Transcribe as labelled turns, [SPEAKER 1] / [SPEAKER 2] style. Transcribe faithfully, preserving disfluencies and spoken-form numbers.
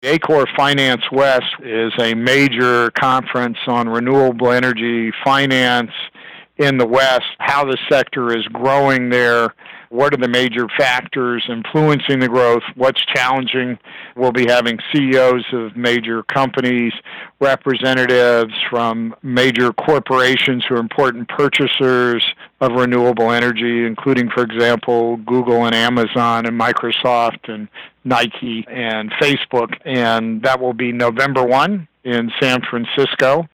[SPEAKER 1] Acor Finance West is a major conference on renewable energy finance in the West, how the sector is growing there, what are the major factors influencing the growth, what's challenging. We'll be having C E Os of major companies, representatives from major corporations who are important purchasers of renewable energy, including, for example, Google and Amazon and Microsoft and Nike and Facebook. And that will be November first in San Francisco.